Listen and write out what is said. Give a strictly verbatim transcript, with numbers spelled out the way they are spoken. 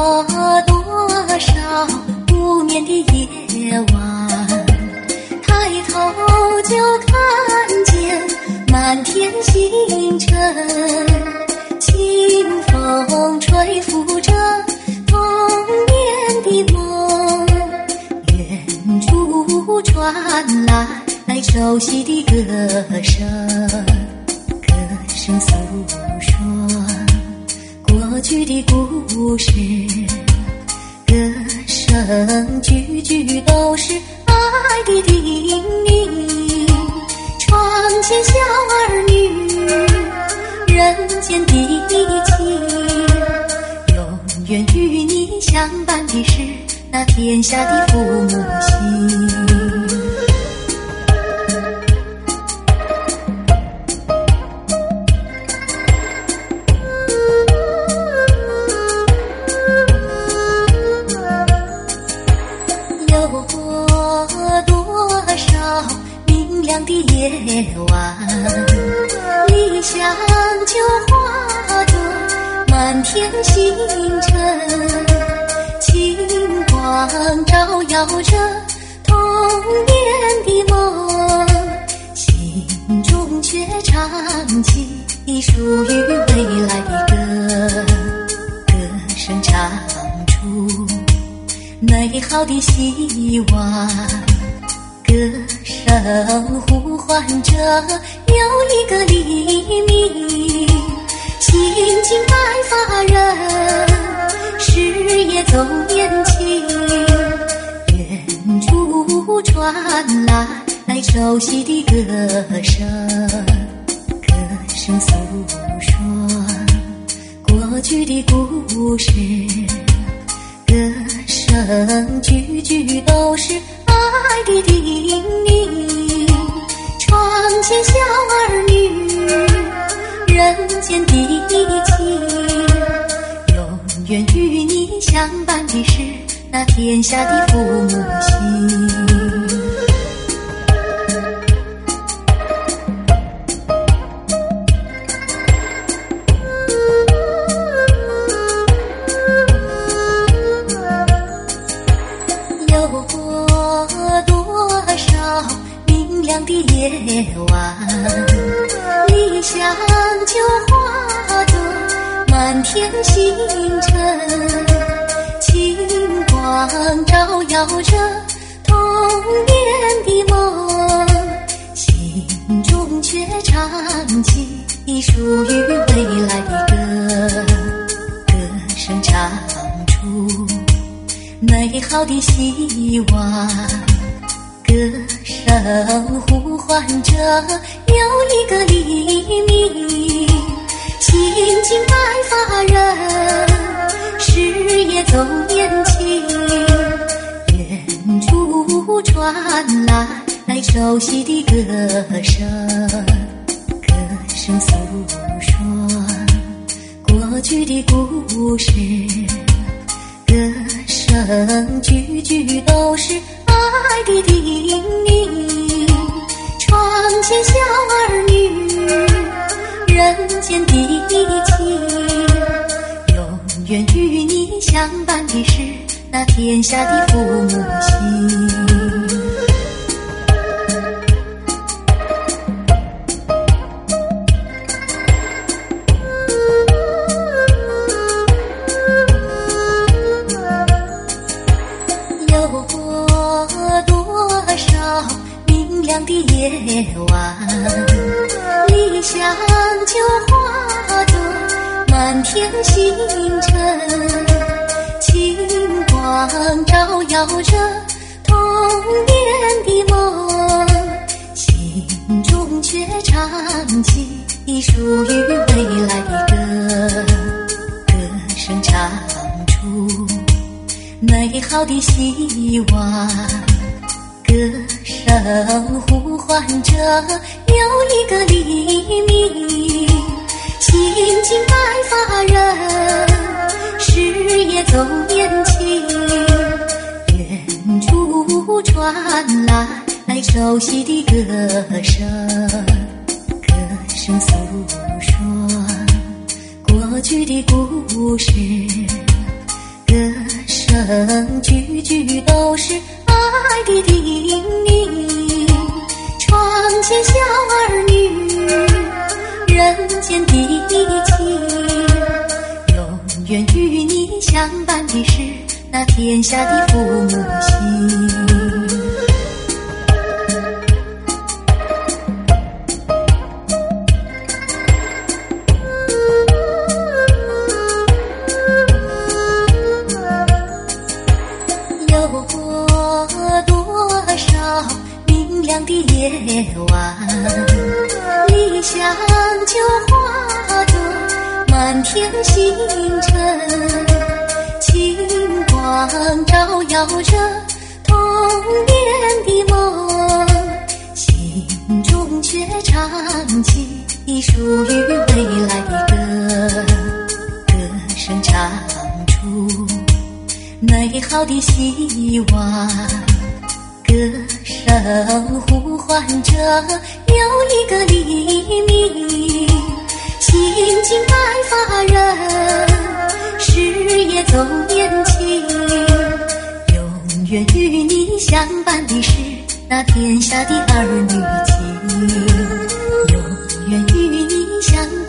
多少无眠的夜晚，抬头就看见满天星辰，清风吹拂着童年的梦，远处传来熟悉的歌声，歌声诉说过去的故事，歌声句句都是爱的叮咛。窗前小儿女，人间的情，永远与你相伴的是那天下的父母亲。的夜晚，理想就化作满天星辰，清光照耀着童年的梦，心中却唱起属于未来的歌，歌声唱出美好的希望，歌声呼唤着有一个黎明，心境白发人，事业总年轻，远处传来熟悉的歌声，歌声诉说过去的故事，歌声句句都是爱的叮咛。窗前小儿女，人间的情，永远与你相伴的是那天下的父母亲。的夜晚，理想就化作满天星辰，清光照耀着童年的梦，心中却唱起属于未来的歌，歌声唱出美好的希望，歌声呼唤着有一个黎明，心境白发人，事业总年轻，远处传来熟悉的歌声，歌声诉说过去的故事，歌声句句都是爱的叮咛。窗前小儿女，人间的情，永远与你相伴的是那天下的父母亲。的夜晚，理想就化作满天星辰，清光照耀着童年的梦，心中却唱起属于未来的歌，歌声唱出美好的希望，歌声呼唤着有一个黎明，心境白发人，事业总年轻，远处传来熟悉的歌声，歌声诉说过去的故事，歌声句句都是爱的叮咛。床前小儿女，人间的情，永远与你相伴的是那天下的父母心。有多少明亮的夜晚，理想就化作满天星辰，星光照耀着童年的梦，心中却唱起属于未来的歌，歌声唱出美好的希望，歌声呼唤着有一个黎明。心境白发人，事业总年轻，永远与你相伴的是那天下的儿女情，永远与你相伴